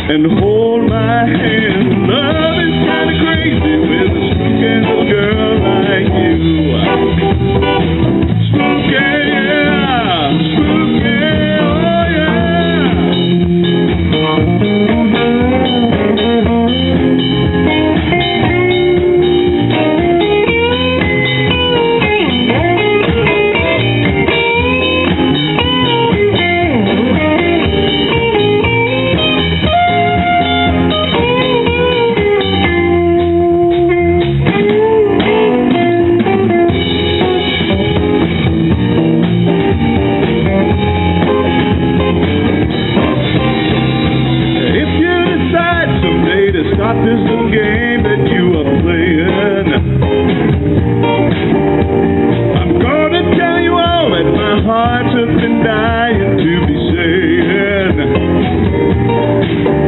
and hold my hand. Love is kinda crazy with a spooky little girl like you. Spooky, yeah, spooky, oh yeah. Stop this little game that you are playing. I'm gonna tell you all that my heart's been dying to be saying.